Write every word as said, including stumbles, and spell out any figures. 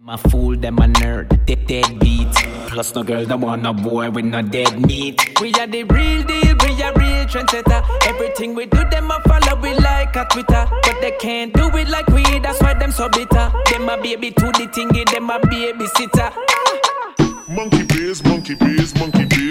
My fool, them a nerd, they dead beat. Plus no girl, them want no boy with no dead meat. We are the real deal, we are real trendsetter. Everything we do, them a follow we like a Twitter. But they can't do it like we, that's why them so bitter. Them a baby to the thingy, them a baby sitter. Monkey biz, monkey biz, monkey biz.